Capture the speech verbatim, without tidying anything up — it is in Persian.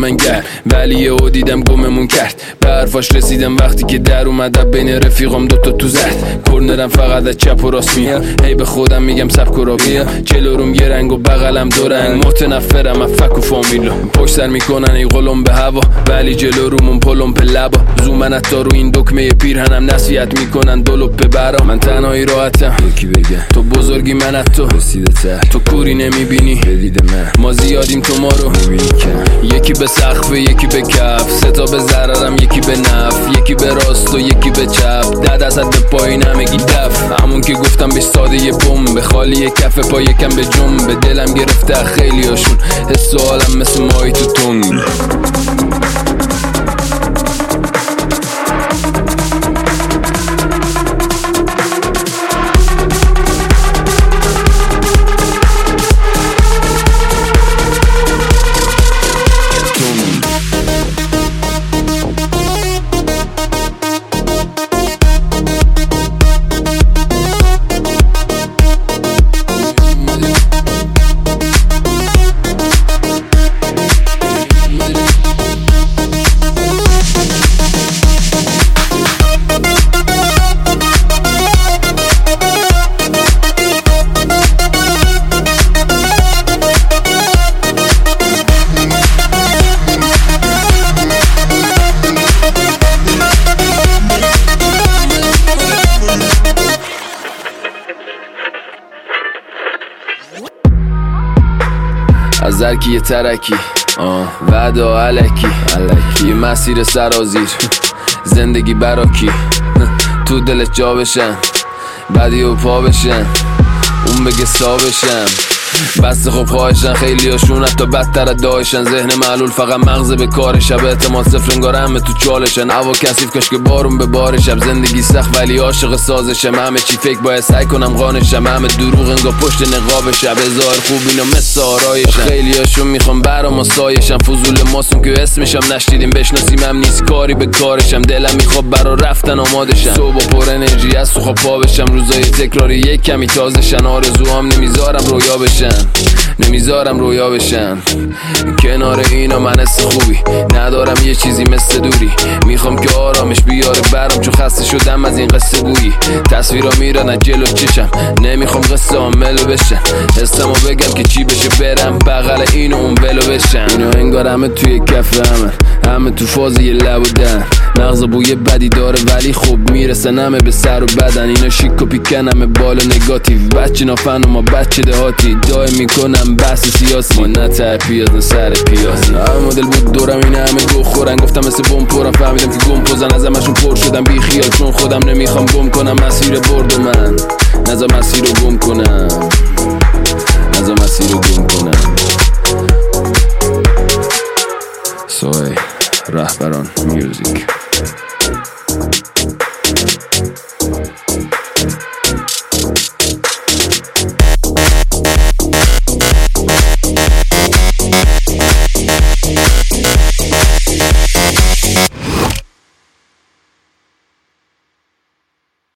من گرد، ولی یه او دیدم گممون کرد. به حرفاش رسیدم وقتی که در اومد بین رفیقام دوتا تو زد. کرنرم فقط از چپ و راست میاد، هی به خودم میگم سبک و را بیا. جلو روم یه رنگ و بغلم دو رنگ، متنفرم از فک و فامیلو. پشت سر میکنن ای قلم به هوا، ولی جلو رومون پلم به لبا. زومن حتی رو این دکمه پیرهنم نصیحت میکنن دلوب به برا. من تنهایی راحتم، یکی بگه تو بزرگی من از تو رسیده تر، تو کوری نمیبینی بدید من، ما زیادیم تو ما رو میبینی کم. یکی به سقف یکی به کف، سه تا به ضررم یکی به نف، یکی به راست و یکی به چپ. ده دست به پایین همگی دف، همون که گفتم به ساده یه بم، به خالی یه کف پا یکم به جنب. به دلم گرفته خیلی هاشون، حس و حالم مثل ماهی تو تنگ. از درکی یه ترکی وعده علکی یه مسیر سرازیر، زندگی براکی تو دلت جا بشن، بعدی و پا بشن، اون بگه سا بشن. بسته خب خواهشن خیلی هاشون حتی بدتر دایشن. ذهن معلول فقط مغز به کار شب، اعتماد صفر انگار همه تو چالشن. هوا کثیف کاش که بارون به بار شب، زندگی سخت ولی عاشق سازشم. همه چی فکر باید سعی کنم قانشم، همه دروغ انگار پشت نقاب شب. هزار خوب اینا مثل آرایشن، خیلی هاشون میخوام برام و سایشم. فضول ماسون که اسمشم نشدیدیم بشناسیم، هم نیست کاری به کارشم. دلم میخواد برا رفتن آمادشم، صبح پر انرژی از تو خواب پا بشم. روزای تکراری یک کمی تازهشن، آرزوام نمیذارم رویا بشن، نمیذارم رویا بشن. کنار اینا من حس خوبی ندارم، یه چیزی مثل دوری. میخوام که آرامش بیاره برام، چون خسته شدم از این قصه گویی. تصویرا میرن از جلو چشم، نمیخوام قصه عاملو بشن. حسمو بگم که چی بشه برم بغل اینو اون بلو بشن. اینا انگار همه توی کف همه، همه تو فاز یه لب و دن. مغز بوی بدی داره ولی خوب میرسن همه به سر و بدن. اینا شیک و پیکن همه بالا نگاتیو، بچه نافن و ما بچه دهاتی. دای میکنم بحث سیاسی، ما نه ته پیاز نه سر پیاز. همه مدل بود دورم این همه گو خورن، گفتم مثل بم پرم. فهمیدم که گم پوزن از همشون پر شدم بی خیال، چون خودم نمیخوام گم کنم مسیر برد و من نزا مسیر رو گم کنم، نزا مسیر رو گم کنم. سوی رهبران میوزیک.